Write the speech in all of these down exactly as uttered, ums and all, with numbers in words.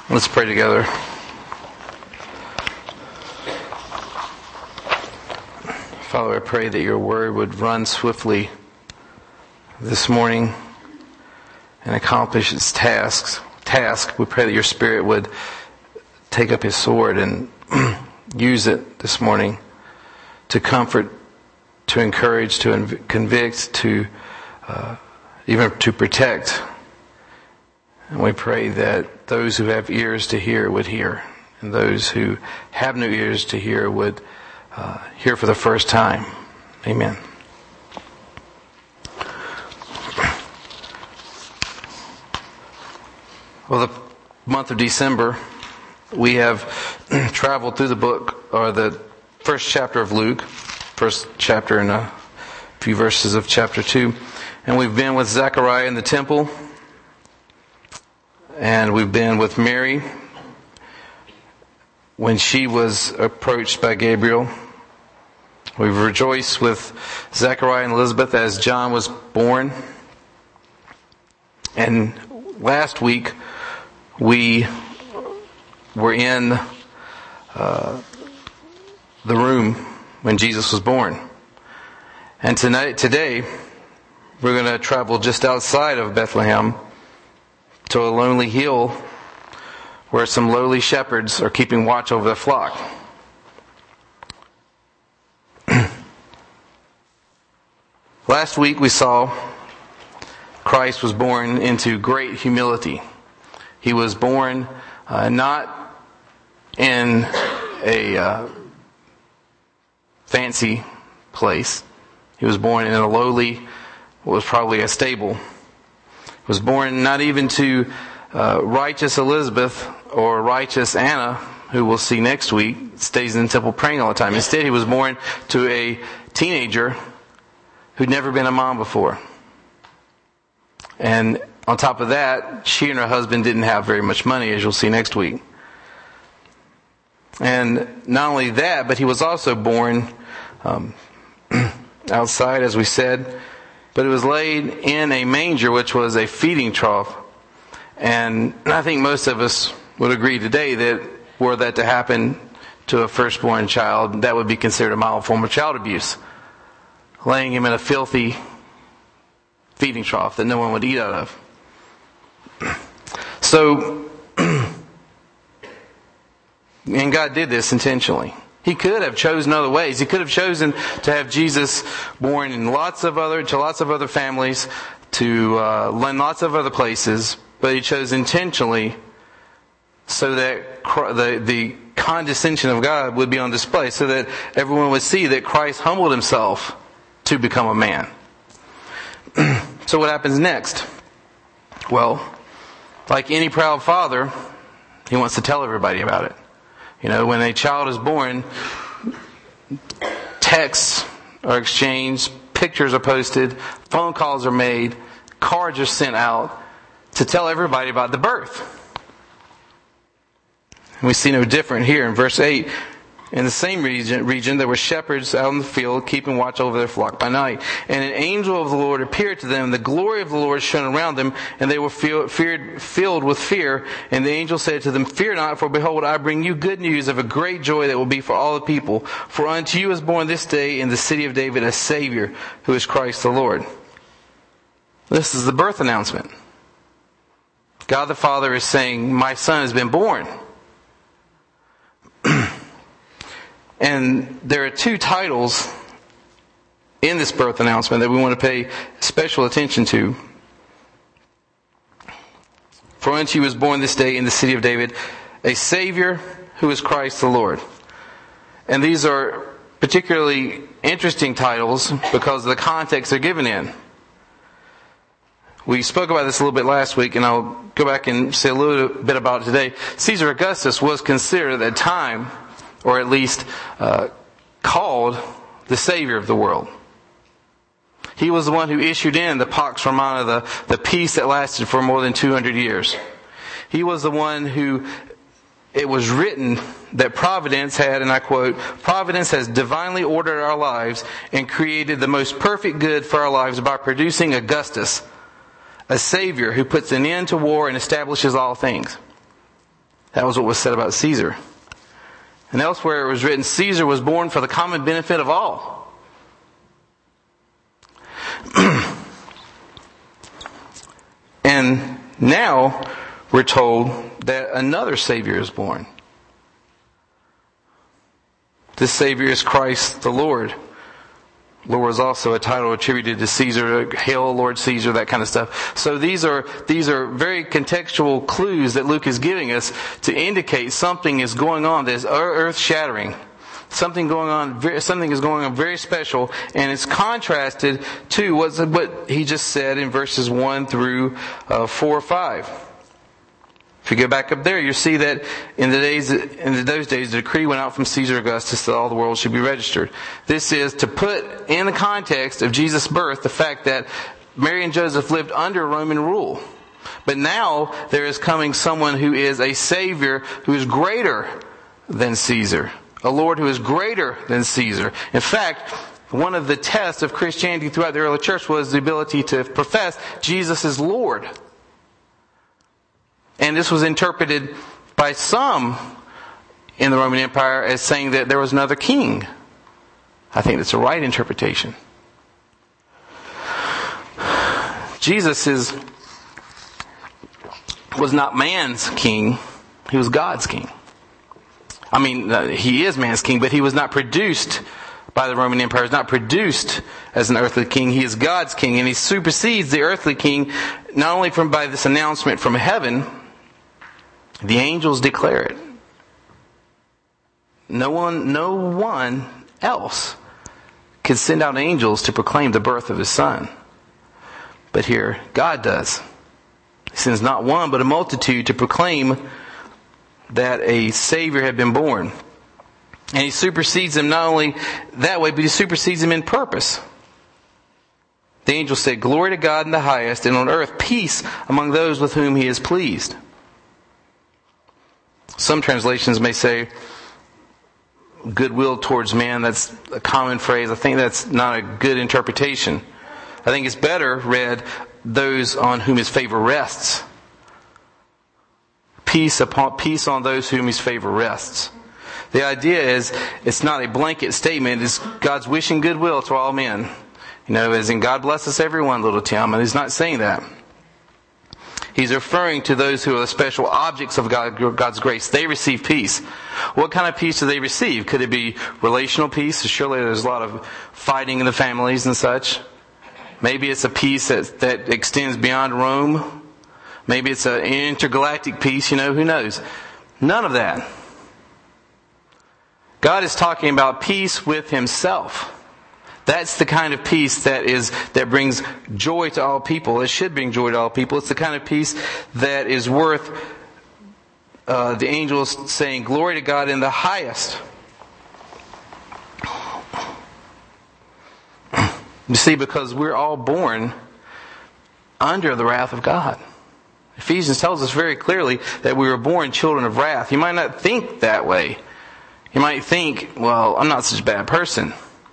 Let's pray together. Father, I pray that your word would run swiftly this morning and accomplish its tasks. Task. We pray that your Spirit would take up his sword and use it this morning to comfort, to encourage, to inv- convict, to uh, even to protect. And we pray that those who have ears to hear would hear, and those who have no ears to hear would uh, hear for the first time. Amen. Well, the month of December, we have traveled through the book, or the first chapter of Luke, first chapter and a few verses of chapter two. And we've been with Zechariah in the temple, and we've been with Mary when she was approached by Gabriel. We've rejoiced with Zechariah and Elizabeth as John was born. And last week, we were in uh, the room when Jesus was born. And tonight, today, we're going to travel just outside of Bethlehem to a lonely hill where some lowly shepherds are keeping watch over their flock. Last week we saw Christ was born into great humility. He was born uh, not in a uh, fancy place. He was born in a lowly, what was probably a stable. He was born not even to uh, righteous Elizabeth or righteous Anna, who we'll see next week, stays in the temple praying all the time. Instead, he was born to a teenager who'd never been a mom before. And on top of that, she and her husband didn't have very much money, as you'll see next week. And not only that, but he was also born um, outside, as we said, but it was laid in a manger, which was a feeding trough. And I think most of us would agree today that were that to happen to a firstborn child, that would be considered a mild form of child abuse. Laying him in a filthy feeding trough that no one would eat out of. So, and God did this intentionally. He could have chosen other ways. He could have chosen to have Jesus born in lots of other, to lots of other families, to uh, in lots of other places, but he chose intentionally so that the, the condescension of God would be on display, so that everyone would see that Christ humbled himself to become a man. So what happens next? Well, like any proud father, he wants to tell everybody about it. You know, when a child is born, texts are exchanged, pictures are posted, phone calls are made, cards are sent out to tell everybody about the birth. And we see no different here in verse eight. In the same region, region, there were shepherds out in the field, keeping watch over their flock by night. And an angel of the Lord appeared to them, and the glory of the Lord shone around them, and they were feel, feared, filled with fear. And the angel said to them, "Fear not, for behold, I bring you good news of a great joy that will be for all the people. For unto you is born this day in the city of David a Savior, who is Christ the Lord." This is the birth announcement. God the Father is saying, my son has been born. And there are two titles in this birth announcement that we want to pay special attention to. For unto you was born this day in the city of David a Savior who is Christ the Lord. And these are particularly interesting titles because of the context they're given in. We spoke about this a little bit last week, and I'll go back and say a little bit about it today. Caesar Augustus was considered at that time, or at least uh, called, the Savior of the world. He was the one who issued in the Pax Romana, the, the peace that lasted for more than two hundred years. He was the one who, it was written that Providence had, and I quote, "Providence has divinely ordered our lives and created the most perfect good for our lives by producing Augustus, a Savior who puts an end to war and establishes all things." That was what was said about Caesar. And elsewhere it was written, Caesar was born for the common benefit of all. And now we're told that another Savior is born. This Savior is Christ the Lord. Lord is also a title attributed to Caesar, Hail Lord Caesar, that kind of stuff. So these are these are very contextual clues that Luke is giving us to indicate something is going on that is earth-shattering. Something going on, something is going on very special, and it's contrasted to what he just said in verses one through uh, four or five. If you go back up there, you see that in the days, in those days, the decree went out from Caesar Augustus that all the world should be registered. This is to put in the context of Jesus' birth the fact that Mary and Joseph lived under Roman rule. But now there is coming someone who is a Savior who is greater than Caesar. A Lord who is greater than Caesar. In fact, one of the tests of Christianity throughout the early church was the ability to profess Jesus is Lord. And this was interpreted by some in the Roman Empire as saying that there was another king. I think that's a right interpretation. Jesus is, was not man's king. He was God's king. I mean, he is man's king, but he was not produced by the Roman Empire. He was not produced as an earthly king. He is God's king, and he supersedes the earthly king not only from by this announcement from heaven. The angels declare it. No one, no one else could send out angels to proclaim the birth of his son. But here, God does. He sends not one, but a multitude to proclaim that a Savior had been born. And he supersedes him not only that way, but he supersedes him in purpose. The angel said, Glory to God in the highest, and on earth peace among those with whom he is pleased. Some translations may say goodwill towards man. That's a common phrase. I think that's not a good interpretation. I think it's better read those on whom his favor rests. Peace upon peace on those whom his favor rests. The idea is it's not a blanket statement. It's God's wishing goodwill to all men. You know, as in God blesses everyone, little Tim. And he's not saying that. He's referring to those who are the special objects of God, God's grace. They receive peace. What kind of peace do they receive? Could it be relational peace? Surely there's a lot of fighting in the families and such. Maybe it's a peace that, that extends beyond Rome. Maybe it's an intergalactic peace, you know, who knows? None of that. God is talking about peace with himself. That's the kind of peace that is that brings joy to all people. It should bring joy to all people. It's the kind of peace that is worth uh, the angels saying, Glory to God in the highest. You see, because we're all born under the wrath of God. Ephesians tells us very clearly that we were born children of wrath. You might not think that way. You might think, well, I'm not such a bad person.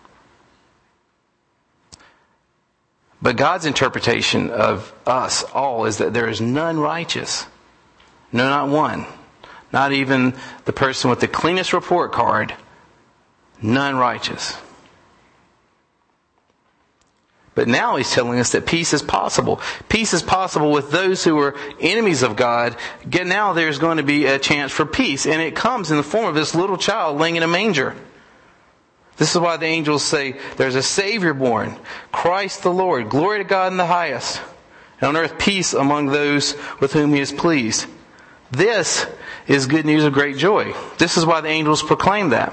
But God's interpretation of us all is that there is none righteous. No, not one. Not even the person with the cleanest report card. None righteous. But now he's telling us that peace is possible. Peace is possible with those who are enemies of God. Now there's going to be a chance for peace. And it comes in the form of this little child laying in a manger. This is why the angels say there's a Savior born, Christ the Lord. Glory to God in the highest. And on earth peace among those with whom he is pleased. This is good news of great joy. This is why the angels proclaim that.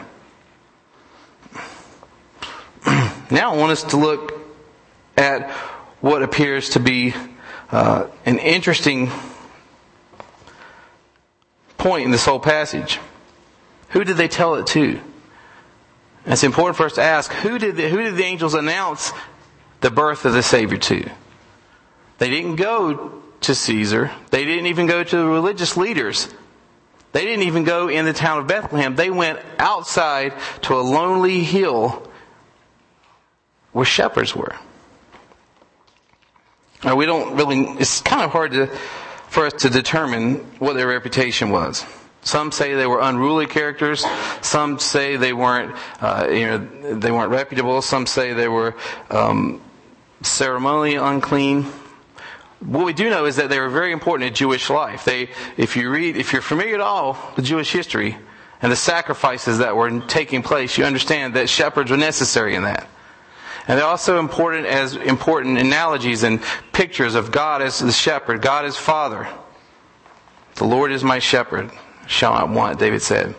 Now I want us to look at what appears to be uh, an interesting point in this whole passage. Who did they tell it to? And it's important for us to ask, who did the, who did the angels announce the birth of the Savior to? They didn't go to Caesar. They didn't even go to the religious leaders. They didn't even go in the town of Bethlehem. They went outside to a lonely hill where shepherds were. Now, we don't really, it's kind of hard to, for us to determine what their reputation was. Some say they were unruly characters. Some say they weren't, uh, you know, they weren't reputable. Some say they were um, ceremonially unclean. What we do know is that they were very important in Jewish life. They, if you read, if you're familiar at all with Jewish history and the sacrifices that were taking place, you understand that shepherds were necessary in that. And they're also important as important analogies and pictures of God as the shepherd, God as Father. The Lord is my shepherd, shall not want, David said.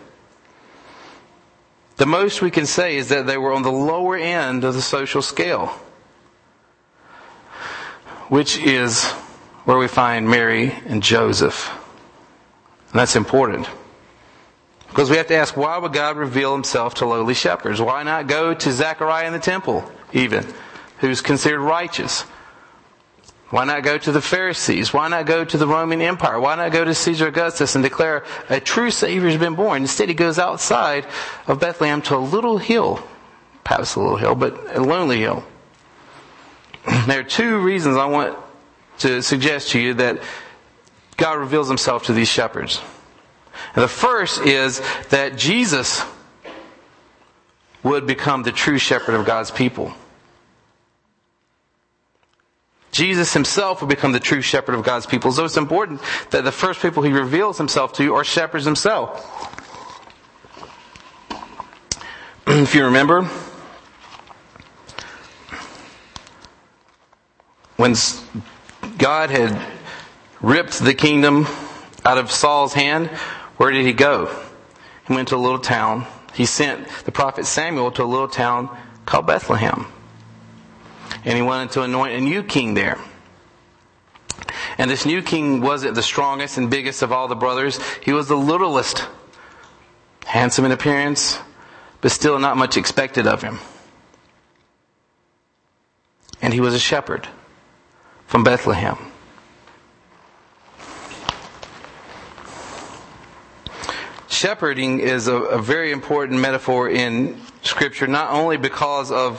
The most we can say is that they were on the lower end of the social scale, which is where we find Mary and Joseph. And that's important. Because we have to ask, why would God reveal himself to lowly shepherds? Why not go to Zechariah in the temple, even, who's considered righteous? Why not go to the Pharisees? Why not go to the Roman Empire? Why not go to Caesar Augustus and declare a true Savior has been born? Instead, he goes outside of Bethlehem to a little hill. Perhaps a little hill, but a lonely hill. There are two reasons I want to suggest to you that God reveals himself to these shepherds. And the first is that Jesus would become the true shepherd of God's people. Jesus himself would become the true shepherd of God's people. So it's important that the first people he reveals himself to are shepherds himself. If you remember, when God had ripped the kingdom out of Saul's hand, where did he go? He went to a little town. He sent the prophet Samuel to a little town called Bethlehem. And he wanted to anoint a new king there. And this new king wasn't the strongest and biggest of all the brothers. He was the littlest. Handsome in appearance, but still not much expected of him. And he was a shepherd from Bethlehem. Shepherding is a, a very important metaphor in Scripture, not only because of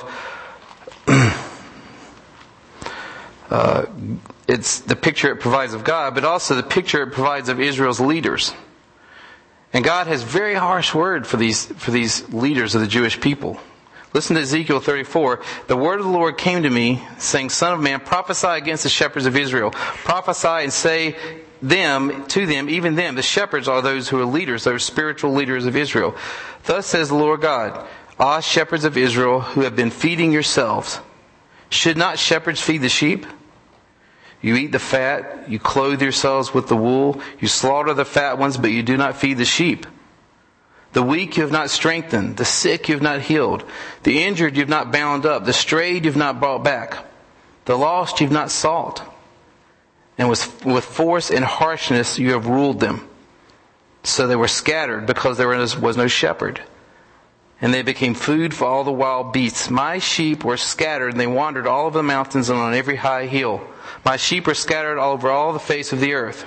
uh, it's the picture it provides of God, but also the picture it provides of Israel's leaders. And God has very harsh word for these for these leaders of the Jewish people. Listen to Ezekiel thirty-four. The word of the Lord came to me, saying, Son of man, prophesy against the shepherds of Israel. Prophesy and say them, to them, even them, the shepherds are those who are leaders, those spiritual leaders of Israel. Thus says the Lord God, Ah, shepherds of Israel, who have been feeding yourselves, should not shepherds feed the sheep? You eat the fat, you clothe yourselves with the wool, you slaughter the fat ones, but you do not feed the sheep. The weak you have not strengthened, the sick you have not healed, the injured you have not bound up, the strayed you have not brought back, the lost you have not sought. And with, with force and harshness you have ruled them. So they were scattered because there was no shepherd. And they became food for all the wild beasts. My sheep were scattered, and they wandered all over the mountains and on every high hill. My sheep are scattered all over all the face of the earth.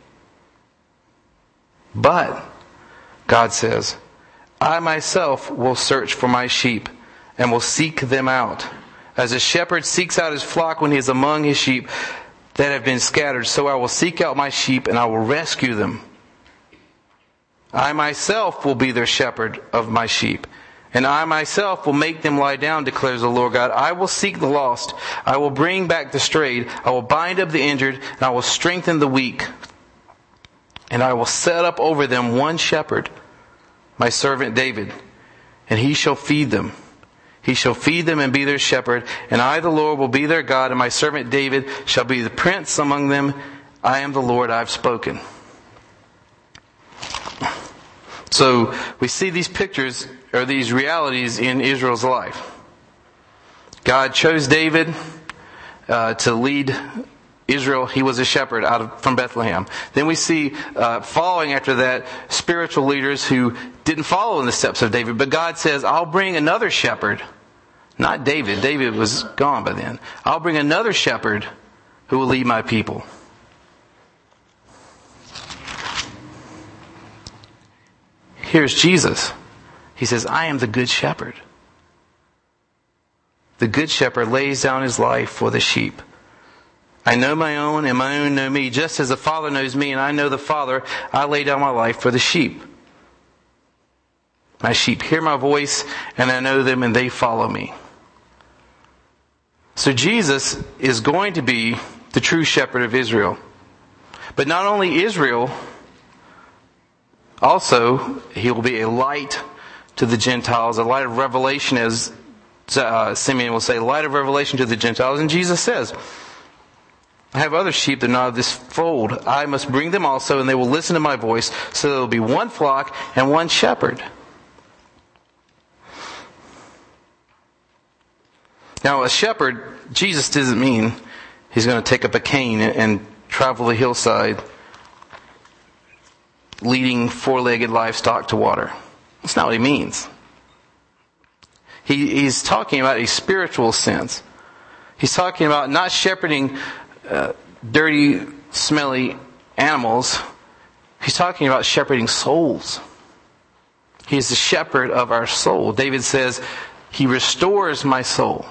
But, God says, I myself will search for my sheep and will seek them out. As a shepherd seeks out his flock when he is among his sheep that have been scattered, so I will seek out my sheep and I will rescue them. I myself will be their shepherd of my sheep, and I myself will make them lie down, declares the Lord God. I will seek the lost. I will bring back the strayed. I will bind up the injured, and I will strengthen the weak. And I will set up over them one shepherd, my servant David, and he shall feed them. He shall feed them and be their shepherd, and I, the Lord, will be their God, and my servant David shall be the prince among them. I am the Lord, I have spoken. So we see these pictures, or these realities in Israel's life. God chose David uh, to lead Israel. He was a shepherd out of from Bethlehem. Then we see uh, following after that spiritual leaders who didn't follow in the steps of David. But God says, I'll bring another shepherd. Not David. David was gone by then. I'll bring another shepherd who will lead my people. Here's Jesus. He says, I am the good shepherd. The good shepherd lays down his life for the sheep. I know my own, and my own know me. Just as the Father knows me, and I know the Father, I lay down my life for the sheep. My sheep hear my voice, and I know them, and they follow me. So Jesus is going to be the true shepherd of Israel. But not only Israel, also he will be a light to the Gentiles, a light of revelation, as uh, Simeon will say, light of revelation to the Gentiles. And Jesus says, I have other sheep that are not of this fold. I must bring them also, and they will listen to my voice. So there will be one flock and one shepherd. Now, a shepherd, Jesus doesn't mean he's going to take up a cane and travel the hillside leading four-legged livestock to water. That's not what he means. He, he's talking about a spiritual sense. He's talking about not shepherding uh, dirty, smelly animals. He's talking about shepherding souls. He is the shepherd of our soul. David says, he restores my soul.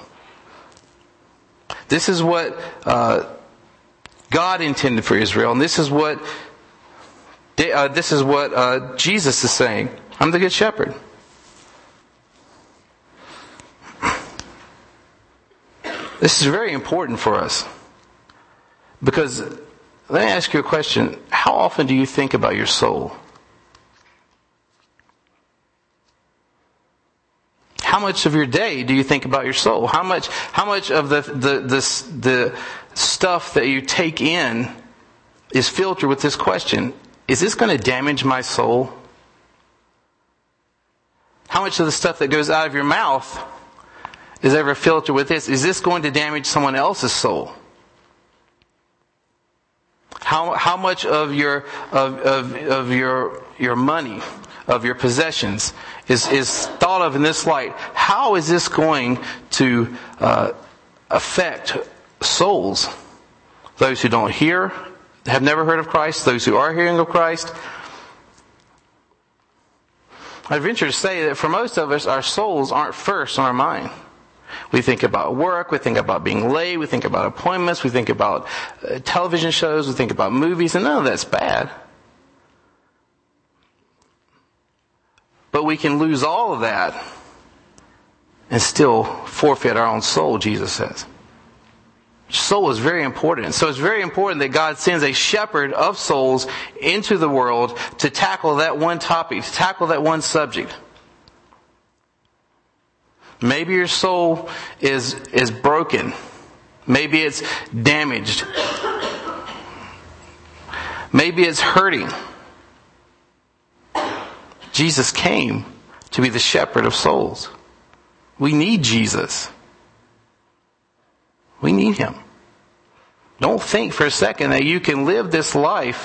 This is what uh, God intended for Israel, and this is what uh, this is what uh, Jesus is saying. I'm the good shepherd. This is very important for us, because let me ask you a question: how often do you think about your soul? How much of your day do you think about your soul? How much, how much of the, the, the, the stuff that you take in is filtered with this question? Is this going to damage my soul? How much of the stuff that goes out of your mouth is ever filtered with this? Is this going to damage someone else's soul? How, how much of your, of, of, of your, your money, of your possessions is, is thought of in this light? How is this going to uh, affect souls? Those who don't hear, have never heard of Christ, those who are hearing of Christ. I venture to say that for most of us, our souls aren't first on our mind. We think about work, we think about being late, we think about appointments, we think about uh, television shows, we think about movies, and none of that's bad. But we can lose all of that and still forfeit our own soul, Jesus says. Soul is very important. So it's very important that God sends a shepherd of souls into the world to tackle that one topic, to tackle that one subject. Maybe your soul is, is broken. Maybe it's damaged. Maybe it's hurting. Jesus came to be the shepherd of souls. We need Jesus. We need Him. Don't think for a second that you can live this life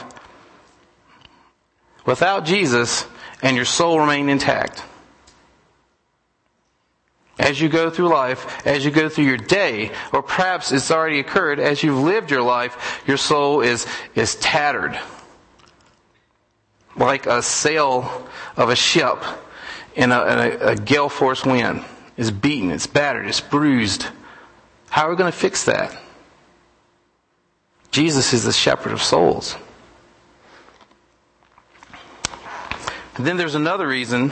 without Jesus and your soul remain intact. As you go through life, as you go through your day, or perhaps it's already occurred, as you've lived your life, your soul is, is tattered. Like a sail of a ship in a, in a, a gale force wind. It's beaten, it's battered, it's bruised. How are we going to fix that? Jesus is the shepherd of souls. And then there's another reason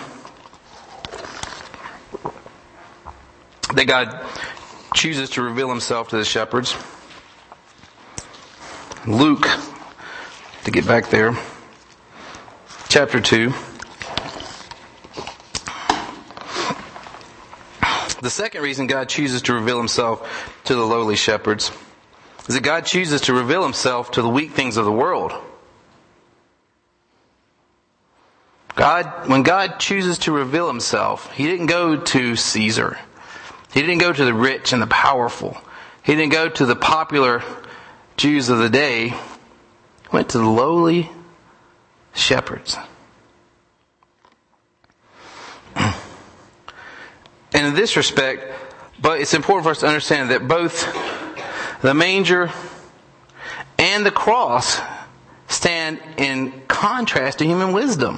that God chooses to reveal Himself to the shepherds. Luke, to get back there, chapter two. The second reason God chooses to reveal Himself to the lowly shepherds is that God chooses to reveal Himself to the weak things of the world. God, when God chooses to reveal Himself, He didn't go to Caesar. He didn't go to the rich and the powerful. He didn't go to the popular Jews of the day. He went to the lowly shepherds. And in this respect, but it's important for us to understand that both the manger and the cross stand in contrast to human wisdom.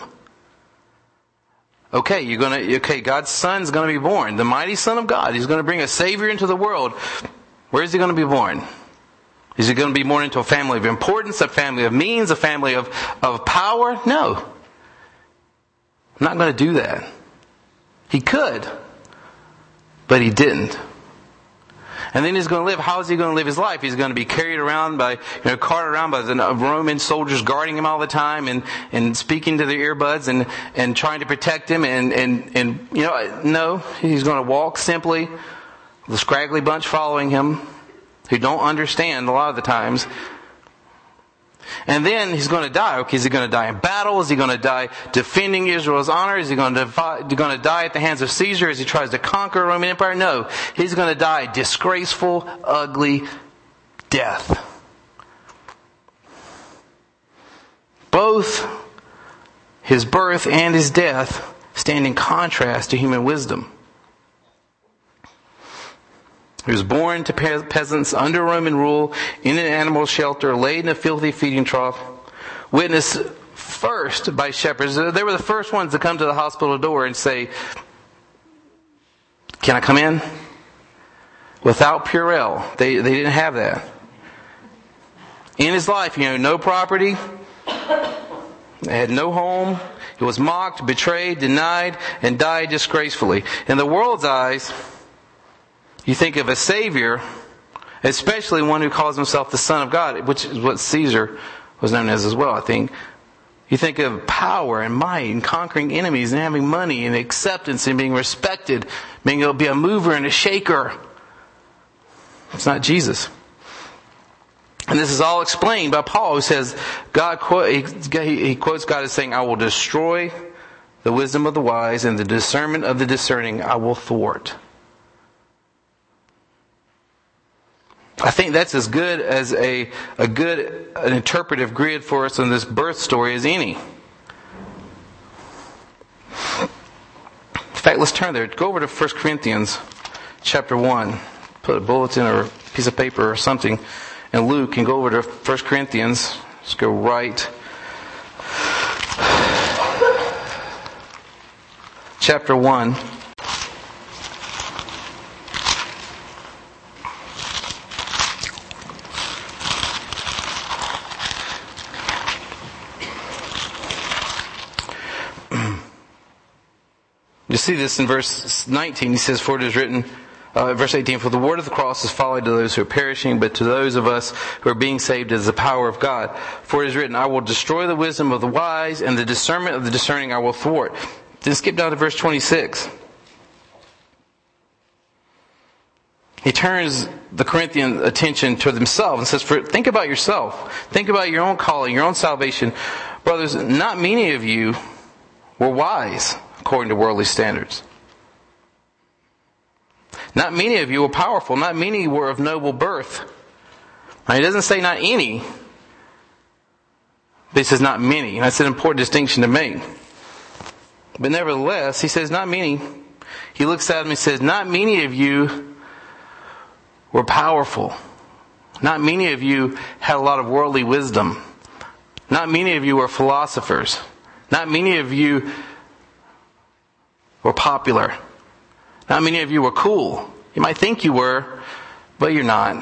Okay, you're gonna. Okay, God's Son is going to be born, the mighty Son of God. He's going to bring a Savior into the world. Where is He going to be born? Is he going to be born into a family of importance, a family of means, a family of, of power? No. I'm not going to do that. He could, but he didn't. And then he's going to live. How is he going to live his life? He's going to be carried around by, you know, carted around by the Roman soldiers guarding him all the time and, and speaking to their earbuds and, and trying to protect him. And, and, and, you know, no, he's going to walk simply, the scraggly bunch following him who don't understand a lot of the times. And then he's going to die. Okay, is he going to die in battle? Is he going to die defending Israel's honor? Is he going to, going to die at the hands of Caesar as he tries to conquer the Roman Empire? No. He's going to die a disgraceful, ugly death. Both his birth and his death stand in contrast to human wisdom. He was born to peasants under Roman rule, in an animal shelter, laid in a filthy feeding trough, witnessed first by shepherds. They were the first ones to come to the hospital door and say, "Can I come in?" Without Purell. They, they didn't have that. In his life, you know, no property, had no home. He was mocked, betrayed, denied, and died disgracefully. In the world's eyes, you think of a Savior, especially one who calls himself the Son of God, which is what Caesar was known as as well, I think. You think of power and might and conquering enemies and having money and acceptance and being respected, being able to be a mover and a shaker. It's not Jesus. And this is all explained by Paul, who says, God, he quotes God as saying, "I will destroy the wisdom of the wise, and the discernment of the discerning I will thwart." I think that's as good as a, a good an interpretive grid for us on this birth story as any. In fact, let's turn there. Go over to First Corinthians chapter one. Put a bulletin or a piece of paper or something in Luke and go over to First Corinthians. Just go right. Chapter one. You see this in verse nineteen. He says, "For it is written," uh, verse eighteen, "For the word of the cross is folly to those who are perishing, but to those of us who are being saved is the power of God. For it is written, I will destroy the wisdom of the wise, and the discernment of the discerning I will thwart." Then skip down to verse twenty-six. He turns the Corinthian attention to themselves and says, "For think about yourself. Think about your own calling, your own salvation. Brothers, not many of you were wise according to worldly standards. Not many of you were powerful. Not many were of noble birth." Now, he doesn't say not any, but he says not many. And that's an important distinction to make. But nevertheless, he says not many. He looks at them and says, not many of you were powerful. Not many of you had a lot of worldly wisdom. Not many of you were philosophers. Not many of you were popular. Not many of you were cool. You might think you were, but you're not.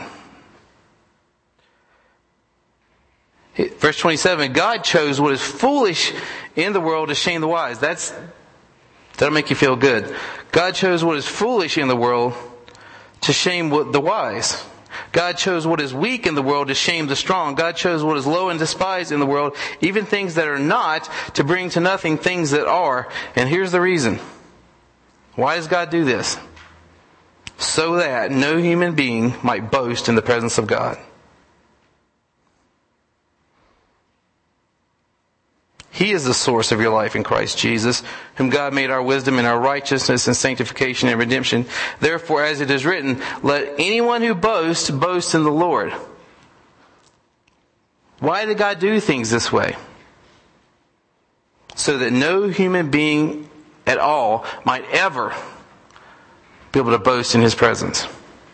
Verse twenty-seven, God chose what is foolish in the world to shame the wise. That's, that'll make you feel good. God chose what is foolish in the world to shame the wise. God chose what is weak in the world to shame the strong. God chose what is low and despised in the world, even things that are not, to bring to nothing things that are. And here's the reason. Why does God do this? So that no human being might boast in the presence of God. He is the source of your life in Christ Jesus, whom God made our wisdom and our righteousness and sanctification and redemption. Therefore, as it is written, let anyone who boasts, boast in the Lord. Why did God do things this way? So that no human being at all might ever be able to boast in His presence.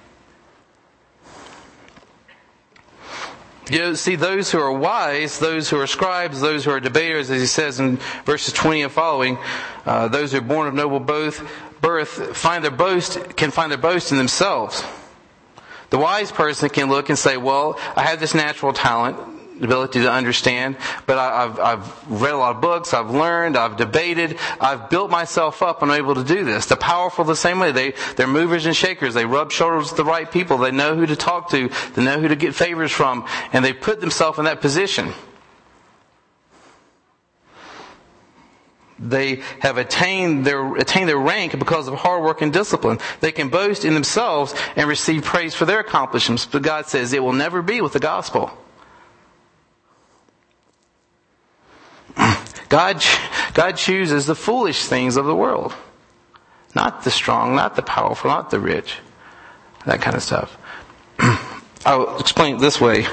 You know, see, those who are wise, those who are scribes, those who are debaters, as he says in verses twenty and following, uh, those who are born of noble both birth find their boast can find their boast in themselves. The wise person can look and say, well, I have this natural talent, the ability to understand, but I, I've, I've read a lot of books, I've learned, I've debated, I've built myself up and I'm able to do this. The powerful the same way. They, they're movers and shakers. They rub shoulders with the right people. They know who to talk to. They know who to get favors from. And they put themselves in that position. They have attained their, attained their rank because of hard work and discipline. They can boast in themselves and receive praise for their accomplishments. But God says it will never be with the gospel. God, God chooses the foolish things of the world. Not the strong, not the powerful, not the rich. That kind of stuff. I'll explain it this way.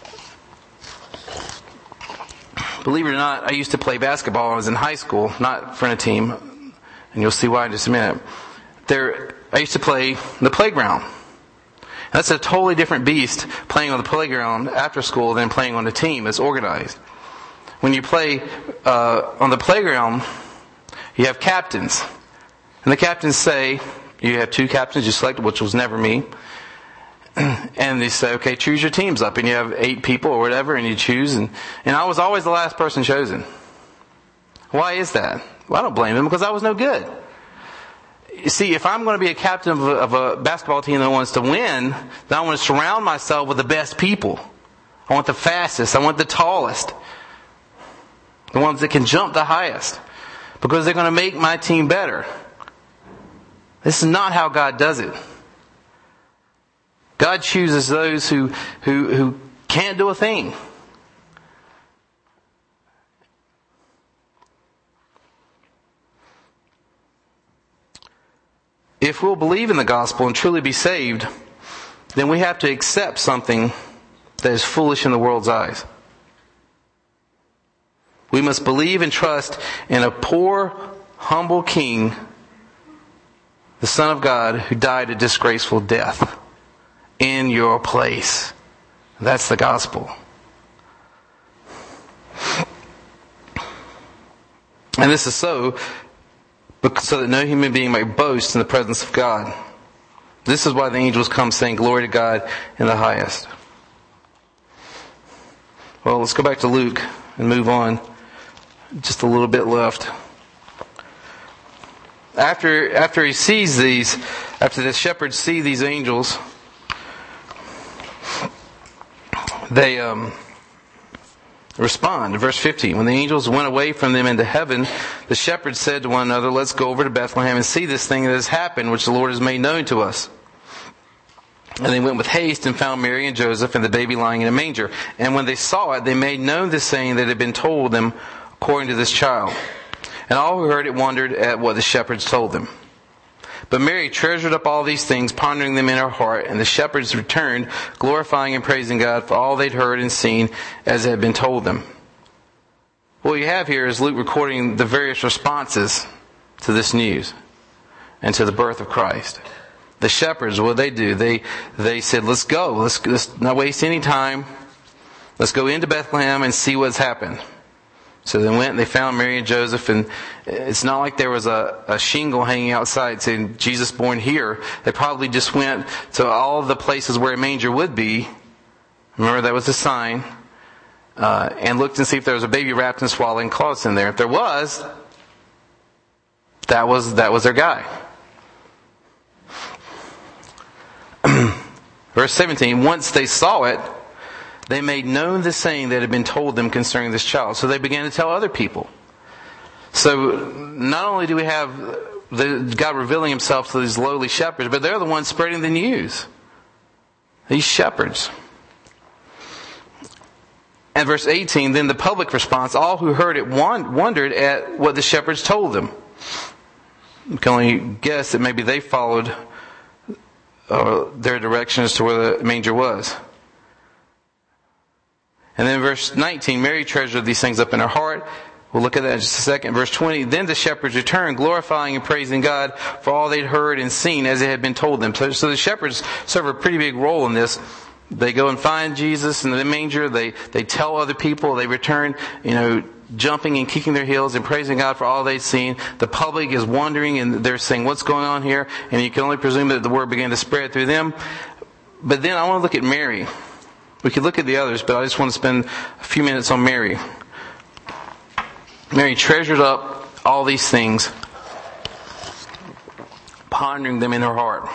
Believe it or not, I used to play basketball when I was in high school, not for a team. And you'll see why in just a minute. There, I used to play in the playground. That's a totally different beast, playing on the playground after school than playing on a team that's organized. When you play uh, on the playground, you have captains. And the captains say, you have two captains you selected, which was never me. And they say, okay, choose your teams up. And you have eight people or whatever, and you choose. And, and I was always the last person chosen. Why is that? Well, I don't blame them, because I was no good. You see, if I'm going to be a captain of a, of a basketball team that wants to win, then I want to surround myself with the best people. I want the fastest. I want the tallest. The ones that can jump the highest. Because they're going to make my team better. This is not how God does it. God chooses those who, who, who can't do a thing. If we'll believe in the gospel and truly be saved, then we have to accept something that is foolish in the world's eyes. We must believe and trust in a poor, humble king, the Son of God, who died a disgraceful death in your place. That's the gospel. And this is so, so that no human being may boast in the presence of God. This is why the angels come saying, glory to God in the highest. Well, let's go back to Luke and move on. Just a little bit left. After after he sees these, after the shepherds see these angels, they um, respond. Verse fifteen. When the angels went away from them into heaven, the shepherds said to one another, let's go over to Bethlehem and see this thing that has happened, which the Lord has made known to us. And they went with haste and found Mary and Joseph and the baby lying in a manger. And when they saw it, they made known the saying that had been told them according to this child. And all who heard it wondered at what the shepherds told them. But Mary treasured up all these things, pondering them in her heart. And the shepherds returned, glorifying and praising God for all they'd heard and seen as it had been told them. What you have here is Luke recording the various responses to this news and to the birth of Christ. The shepherds, what did they do? They they said, let's go. Let's, let's not waste any time. Let's go into Bethlehem and see what's happened. So they went and they found Mary and Joseph, and it's not like there was a, a shingle hanging outside saying, Jesus born here. They probably just went to all the places where a manger would be. Remember, that was a sign. Uh, and looked and see if there was a baby wrapped in swaddling cloths in there. If there was, that was, that was their guy. Verse seventeen, once they saw it, they made known the saying that had been told them concerning this child. So they began to tell other people. So not only do we have the, God revealing himself to these lowly shepherds, but they're the ones spreading the news. These shepherds. And verse eighteen, then the public response, all who heard it wondered at what the shepherds told them. You can only guess that maybe they followed uh, their direction as to where the manger was. And then verse nineteen, Mary treasured these things up in her heart. We'll look at that in just a second. Verse twenty, then the shepherds returned, glorifying and praising God for all they'd heard and seen as it had been told them. So, so the shepherds serve a pretty big role in this. They go and find Jesus in the manger. They, they tell other people. They return, you know, jumping and kicking their heels and praising God for all they'd seen. The public is wondering and they're saying, what's going on here? And you can only presume that the word began to spread through them. but then I want to look at Mary. We could look at the others, but I just want to spend a few minutes on Mary. Mary treasured up all these things, pondering them in her heart.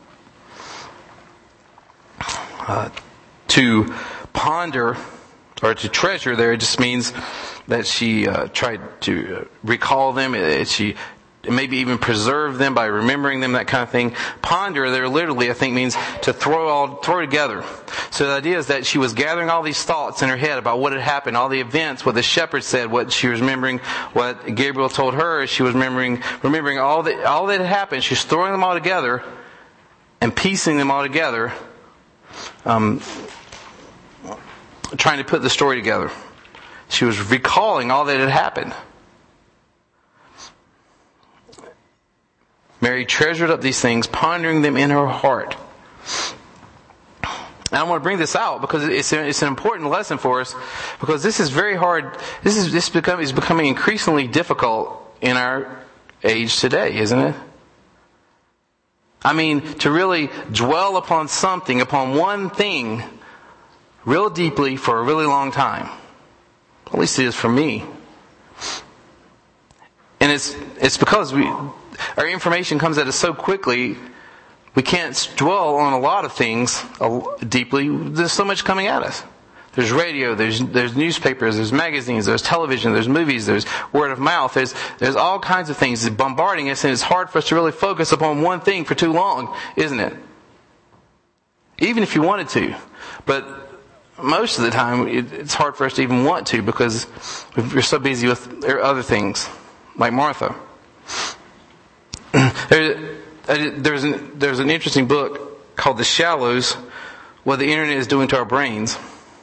Uh, to ponder or to treasure there, it just means that she uh, tried to recall them. It, she maybe even preserve them by remembering them, that kind of thing. Ponder there literally, I think, means to throw all throw together. So the idea is that she was gathering all these thoughts in her head about what had happened, all the events, what the shepherd said, what she was remembering, what Gabriel told her. She was remembering remembering all that all that had happened. She's throwing them all together and piecing them all together, um, trying to put the story together. She was recalling all that had happened. Mary treasured up these things, pondering them in her heart. And I want to bring this out because it's a, it's an important lesson for us, because this is very hard. This is this become is becoming increasingly difficult in our age today, isn't it? I mean, to really dwell upon something, upon one thing, real deeply for a really long time. At least it is for me. And it's it's because we. Our information comes at us so quickly, we can't dwell on a lot of things deeply. There's so much coming at us. There's radio, there's there's newspapers, there's magazines, there's television, there's movies, there's word of mouth, there's there's all kinds of things bombarding us, and it's hard for us to really focus upon one thing for too long, isn't it? Even if you wanted to. But most of the time, it, it's hard for us to even want to, because we're so busy with other things, like Martha. There, there's an there's an interesting book called The Shallows, What the Internet is Doing to Our Brains.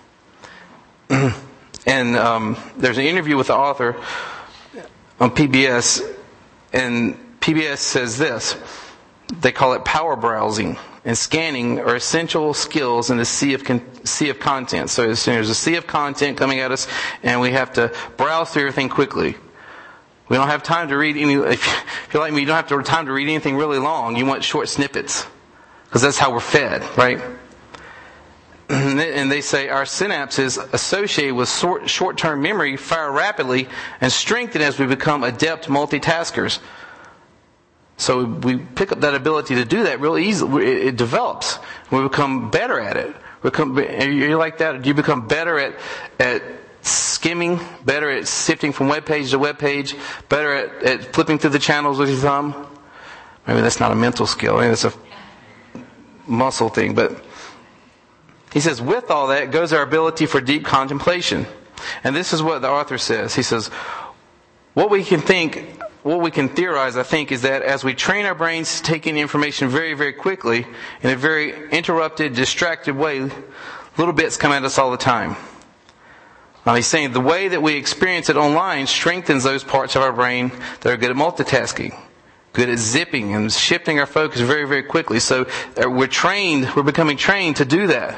And um, there's an interview with the author on P B S, and P B S says this. They call it power browsing and scanning are essential skills in the sea of con- sea of content. So there's a sea of content coming at us, and we have to browse through everything quickly. We don't have time to read any. If you're like me, you don't have time to read anything really long. You want short snippets, because that's how we're fed, right? And they say our synapses associated with short, short-term memory fire rapidly and strengthen as we become adept multitaskers. So we pick up that ability to do that real easily. It develops. We become better at it. We become, you're like that. Do you become better at at skimming, better at sifting from web page to web page, better at, at flipping through the channels with your thumb? Maybe that's not a mental skill. I mean, it's a muscle thing. But he says, with all that goes our ability for deep contemplation. And this is what the author says. He says, what we can think, what we can theorize, I think, is that as we train our brains to take in information very, very quickly, in a very interrupted, distracted way, little bits come at us all the time. Now he's saying the way that we experience it online strengthens those parts of our brain that are good at multitasking, good at zipping and shifting our focus very, very quickly. So we're trained, we're becoming trained to do that.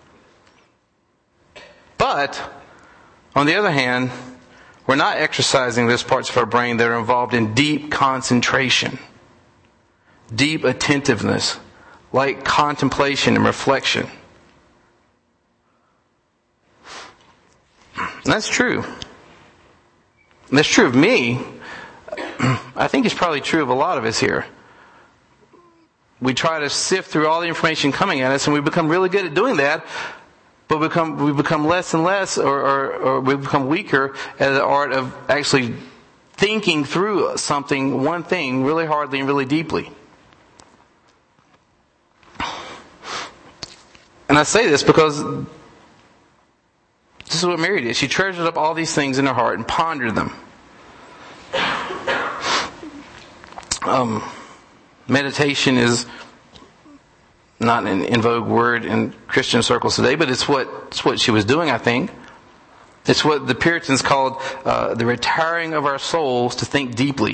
But, on the other hand, we're not exercising those parts of our brain that are involved in deep concentration, deep attentiveness, like contemplation and reflection. And that's true. And that's true of me. I think it's probably true of a lot of us here. We try to sift through all the information coming at us, and we become really good at doing that, but we become, we become less and less, or, or, or we become weaker at the art of actually thinking through something, one thing, really hardly and really deeply. And I say this because this is what Mary did. She treasured up all these things in her heart and pondered them. Um, meditation is not an in vogue word in Christian circles today, but it's what it's what she was doing, I think. It's what the Puritans called uh, the retiring of our souls to think deeply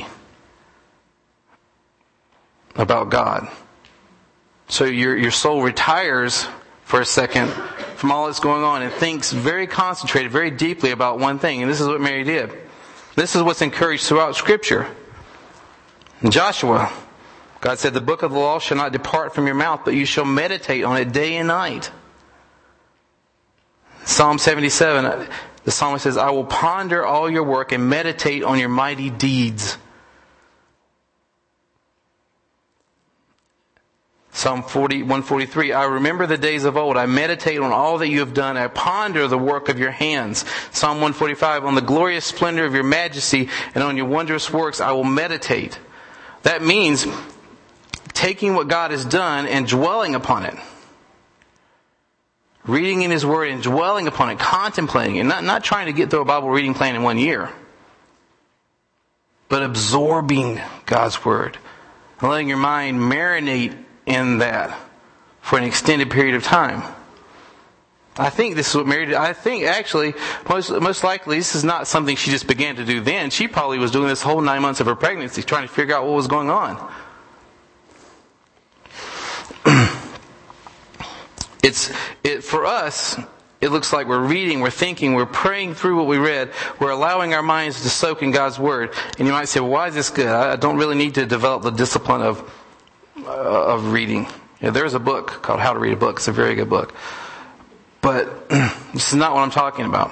about God. So your your soul retires for a second from all that's going on and thinks very concentrated, very deeply about one thing. And this is what Mary did. This is what's encouraged throughout Scripture. In Joshua, God said, the book of the law shall not depart from your mouth, but you shall meditate on it day and night. Psalm seventy-seven, the psalmist says, I will ponder all your work and meditate on your mighty deeds. Psalm forty, one forty-three, I remember the days of old. I meditate on all that you have done. I ponder the work of your hands. Psalm one forty-five, on the glorious splendor of your majesty and on your wondrous works I will meditate. That means taking what God has done and dwelling upon it. Reading in His Word and dwelling upon it, contemplating it. Not, not trying to get through a Bible reading plan in one year. But absorbing God's Word. And letting your mind marinate in that for an extended period of time. I think this is what Mary did. I think actually, most most likely, this is not something she just began to do then. She probably was doing this whole nine months of her pregnancy, trying to figure out what was going on. It's it for us. It looks like we're reading, we're thinking, we're praying through what we read. We're allowing our minds to soak in God's Word. And you might say, well, why is this good? I don't really need to develop the discipline of uh, of reading. Yeah, there's a book called How to Read a Book. It's a very good book. But this is not what I'm talking about.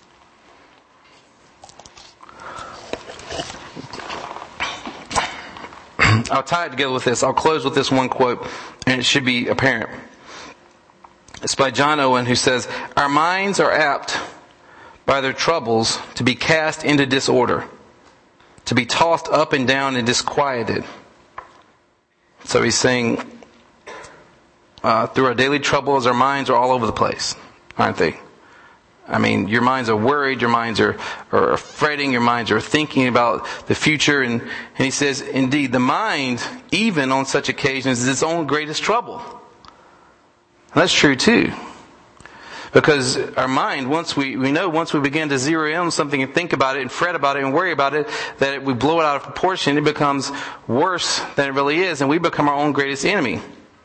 I'll tie it together with this. I'll close with this one quote, and it should be apparent. It's by John Owen, who says, our minds are apt by their troubles to be cast into disorder, to be tossed up and down and disquieted. So he's saying, uh, through our daily troubles, our minds are all over the place, aren't they? I mean, your minds are worried, your minds are, are fretting, your minds are thinking about the future. And, and he says, indeed, the mind, even on such occasions, is its own greatest trouble. And that's true too. Because our mind, once we, we know, once we begin to zero in on something and think about it and fret about it and worry about it, that it, we blow it out of proportion, it becomes worse than it really is, and we become our own greatest enemy.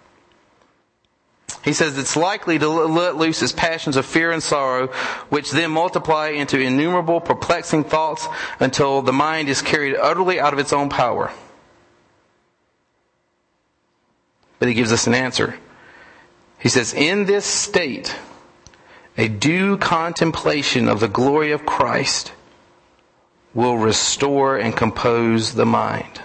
He says it's likely to let loose its passions of fear and sorrow, which then multiply into innumerable perplexing thoughts until the mind is carried utterly out of its own power. But he gives us an answer. He says, in this state, a due contemplation of the glory of Christ will restore and compose the mind.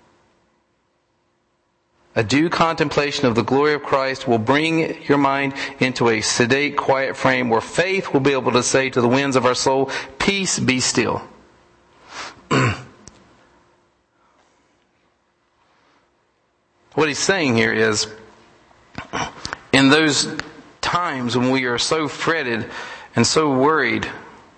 A due contemplation of the glory of Christ will bring your mind into a sedate, quiet frame where faith will be able to say to the winds of our soul, peace, be still. What he's saying here is, in those times when we are so fretted and so worried,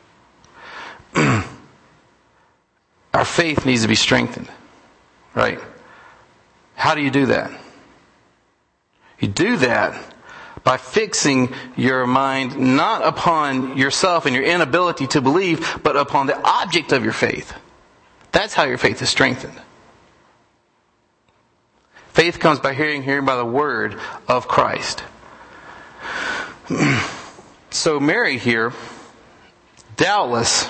our faith needs to be strengthened. Right? How do you do that? You do that by fixing your mind not upon yourself and your inability to believe, but upon the object of your faith. That's how your faith is strengthened. Faith comes by hearing, hearing by the word of Christ. So Mary here, doubtless,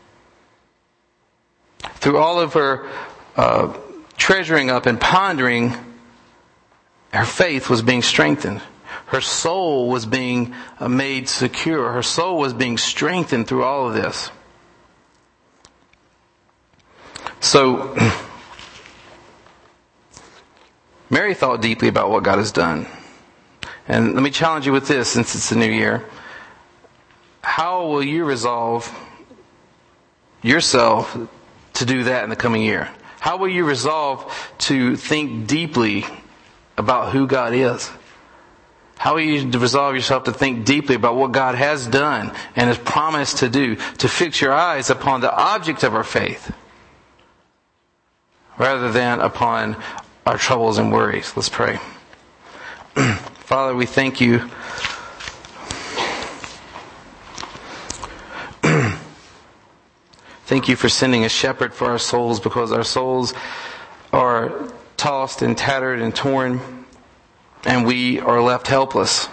through all of her uh, treasuring up and pondering, her faith was being strengthened. Her soul was being made secure. Her soul was being strengthened through all of this. So, Mary thought deeply about what God has done. And let me challenge you with this, since it's the new year. How will you resolve yourself to do that in the coming year? How will you resolve to think deeply about who God is? How will you resolve yourself to think deeply about what God has done and has promised to do, to fix your eyes upon the object of our faith rather than upon our troubles and worries? Let's pray. Father, we thank you. Thank you for sending a shepherd for our souls, because our souls are tossed and tattered and torn, and we are left helpless.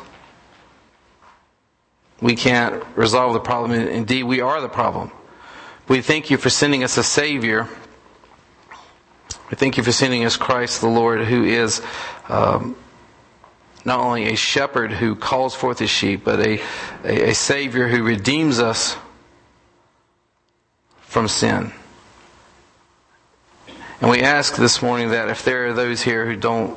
We can't resolve the problem. Indeed, we are the problem. We thank you for sending us a Savior We thank you for sending us Christ the Lord, who is um, not only a shepherd who calls forth his sheep, but a, a, a Savior who redeems us from sin. And we ask this morning that if there are those here who don't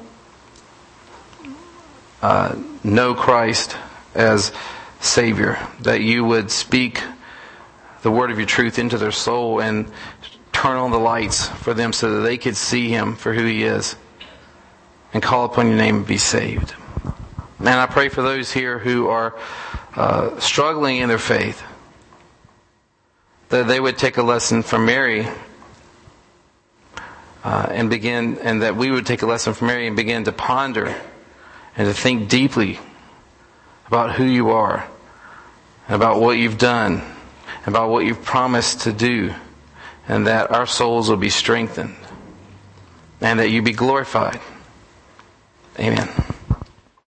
uh, know Christ as Savior, that you would speak the word of your truth into their soul and turn on the lights for them so that they could see him for who he is and call upon your name and be saved. And I pray for those here who are uh, struggling in their faith, that they would take a lesson from Mary uh, and begin, and that we would take a lesson from Mary and begin to ponder and to think deeply about who you are, about what you've done, about what you've promised to do, and that our souls will be strengthened and that you be glorified. Amen.